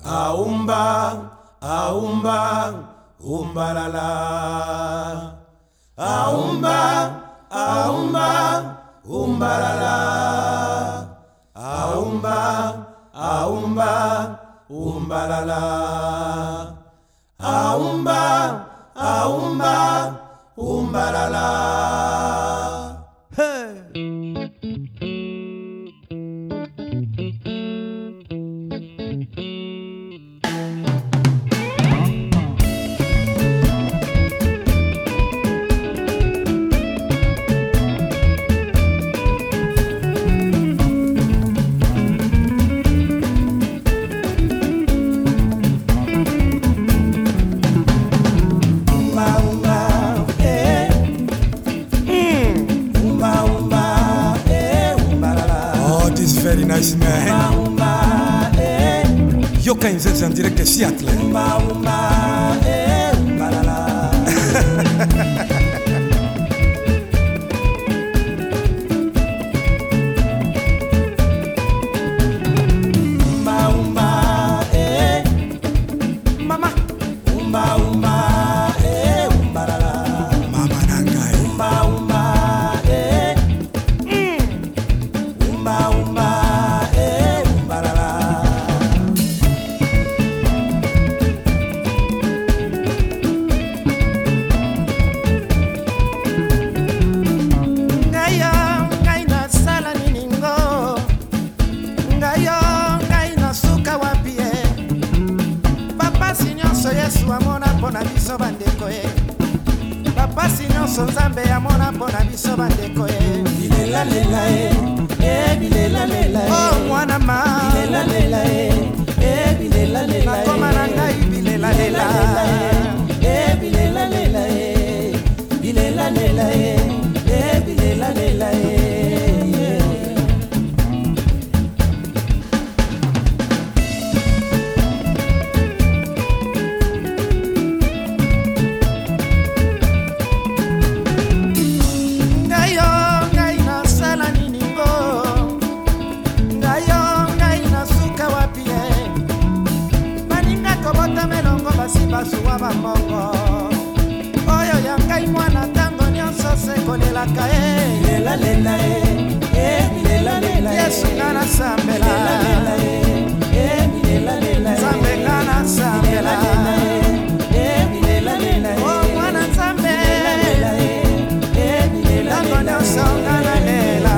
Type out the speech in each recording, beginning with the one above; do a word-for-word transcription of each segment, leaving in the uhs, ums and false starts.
Aumba, aumba, umbalala. Aumba, aumba, umbalala. Aumba, aumba, umbalala. Aumba, aumba, umbalala. Hey. Very nice man. Yoka himself en direct de Seattle. Mama. Umba umba eh umbalala. Mama nangai. Umba umba eh. Umba umba. Pona biso bandeko e papa sinyo sonzambe amona pona biso bandeko e bilela lela e e bilela lela e oh mwana ma bilela lela e e bilela lela e nakoma na ngai bilela lela e bilela lela e bilela lela e e bilela lela e basuwa bamongo oyo yangai mwana tango nyonso sekolelaka e lela lela e e lela lela yesu ngana sambela lela e lela lela sambe ngana sambela e lela lela o mwana sambe lela e lela tango nyonso ngana lela.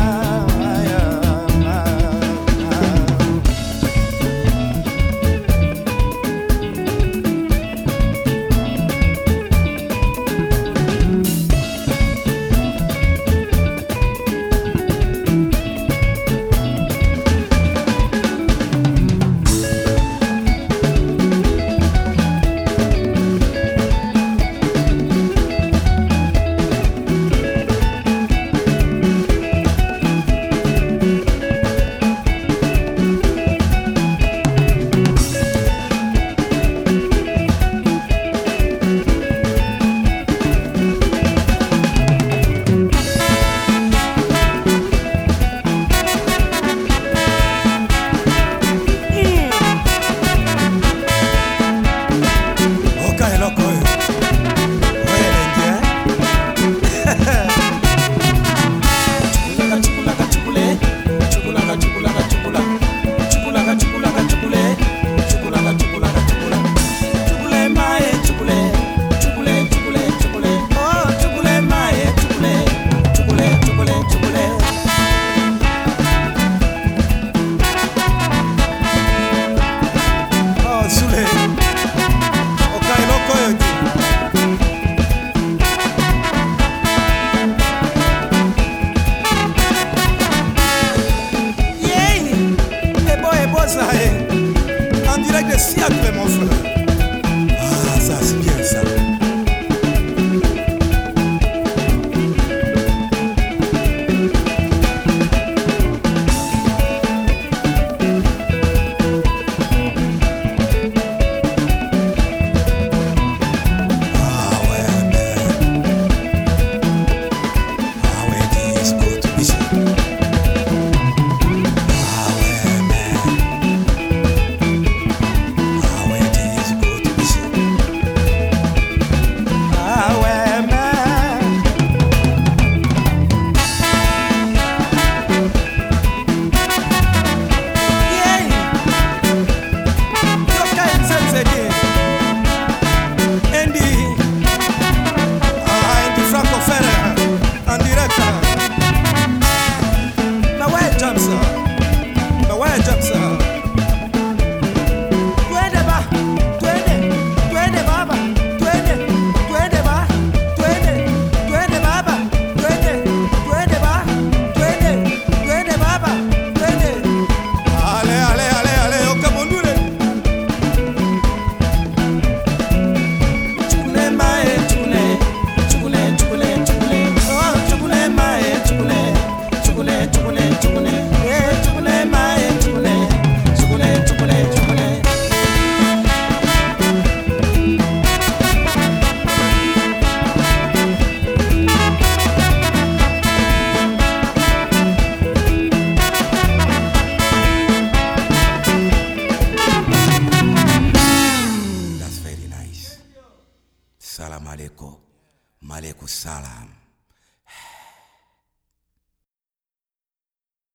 En direct de Seattle, mon frère. Ah, ça c'est bien ça. salam aleko, maleko salam.